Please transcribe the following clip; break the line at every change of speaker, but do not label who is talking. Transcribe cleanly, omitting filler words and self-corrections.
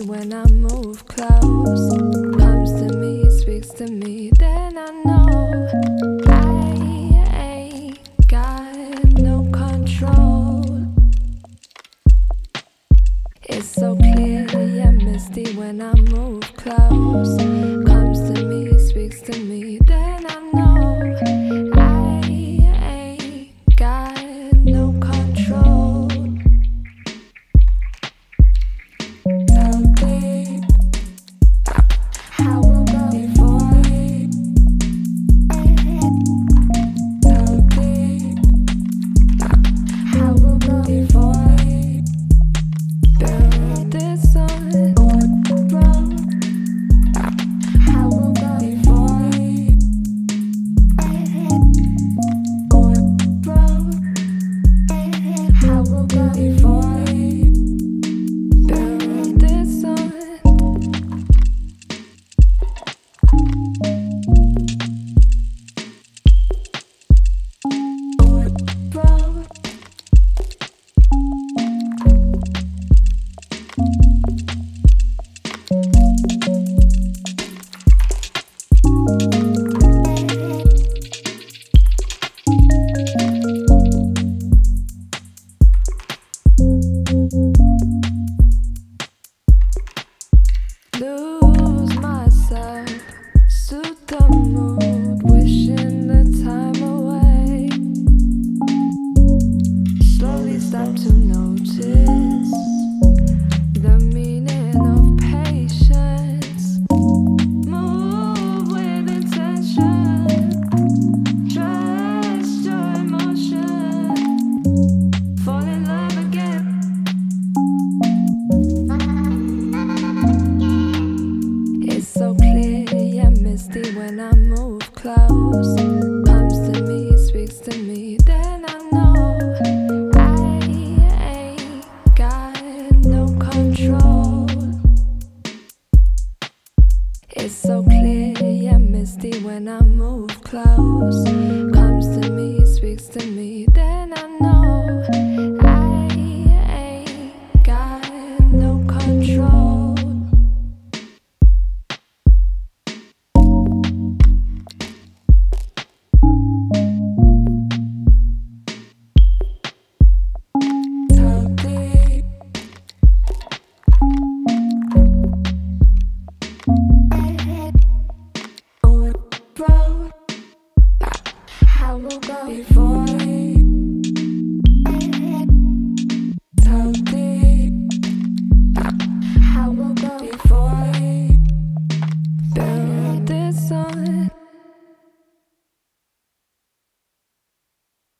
when I move close. Comes to me, speaks to me, then I know I ain't got no control. It's so clearly and misty when I move close. Comes to me, speaks to me, then I know I ain't got no control. Tell me how we'll go before it. Tell me how we'll go before it. Build this on wood road. How we'll go before it. Wood road. How we'll go before it. Build this on wood road. Lose myself, suit the mood, wishing the time away. Slowly stop to notice the meaning of patience. Move with intention, trust your emotion, fall in love again. It's so clear and misty when I move close. Comes to me, speaks to me, then I know I ain't got no control. It's so clear and misty when I move close. Comes to me, speaks to me, then I know I ain't got no control. Tell me wood road. How we'll go before it. Tell me how we'll go before it.